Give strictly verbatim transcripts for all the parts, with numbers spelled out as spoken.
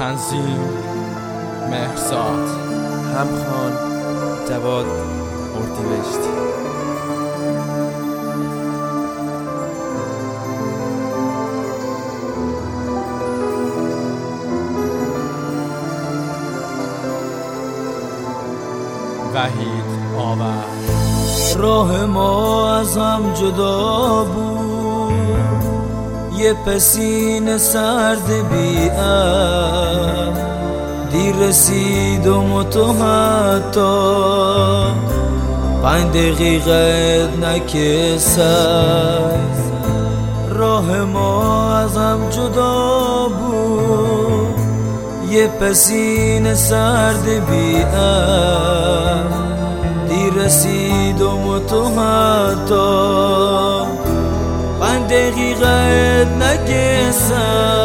تنظیم مهرزاد، همخوان جواد اردیبهشتی. وحید آور. راه ما از هم جدا بود، یه پسین سرد بی‌ام دیر رسید و متو حتی پنج دقیقه نکسد. راه ما از هم جدا بود، یه پسین سرد بی‌ام دیر رسید و متو حتی پنج دقیقه نکسد.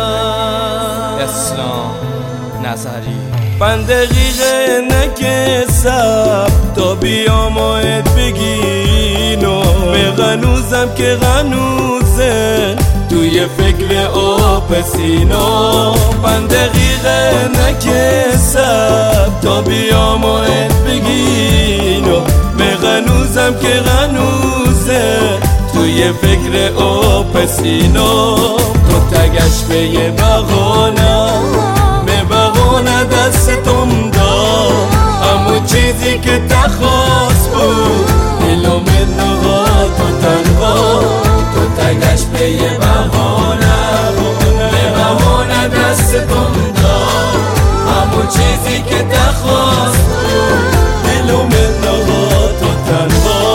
اسلام نظری. پنج دقیقه نکسب تا بیاماید بگینو به غنوزم که غنوزه توی فکر آپسینا. پنج دقیقه نکسب تا بیاماید بگینو به غنوزم که غنوزه توی فکر آپسینا. تو تگش به یه بغانه بغونه دستم داد، همون چیزی که تخواست بود دلو منو تو تنها. تو تگش به یه بغونه به بغونه دستم داد، همون چیزی که تخواست بود دلو منو تو تنها.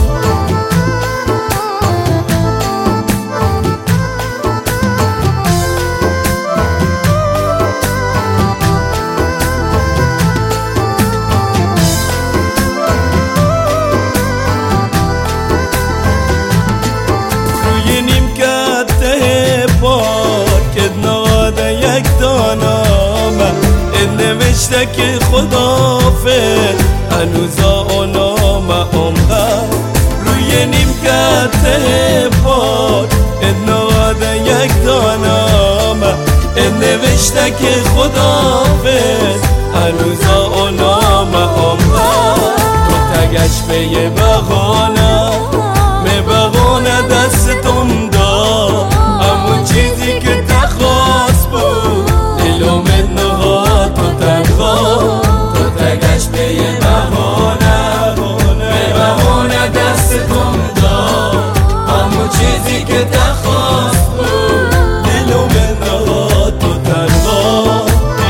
نوشته که خدافظ هنوزا نام عمر روی نیمکت پاک ادناده یک دانامه. نوشته که خدافظ هنوزا نام عمر. تو تگش به یه بغانه به بغانه دستم داد، همون چیزی که تخواست بود دلو منو تو تنها. تو تگش به یه بغانه به بغانه دستم داد، همون چیزی که تخواست بود دلو منو تو تنها.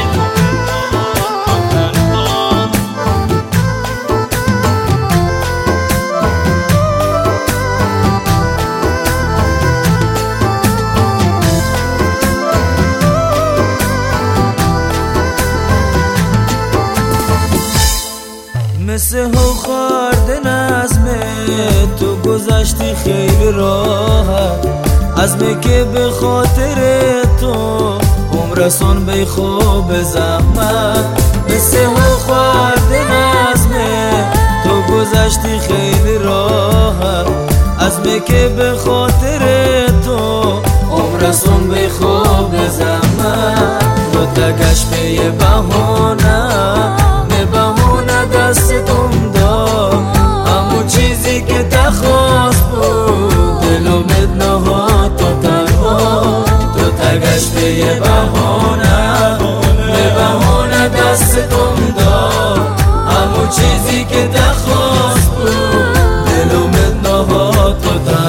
مثل هو خورده نظمه تو گذشتی خیلی راحت، عزمه که به خاطر تو عمرسان بی خوب زحمت. مثل هو خورده نظمه تو گذشتی خیلی راحت، عزمه که به خاطر تو عمرسان بی خوب زحمت. تو تگش به یه بهانه به بهانه دستم داد، همون چیزی که تخواست بود دلو مدنها تو تنها. تو تگش به یه بهانه به بهانه دستم داد، همون چیزی که تخواست بود دلو مدنها تو تنها.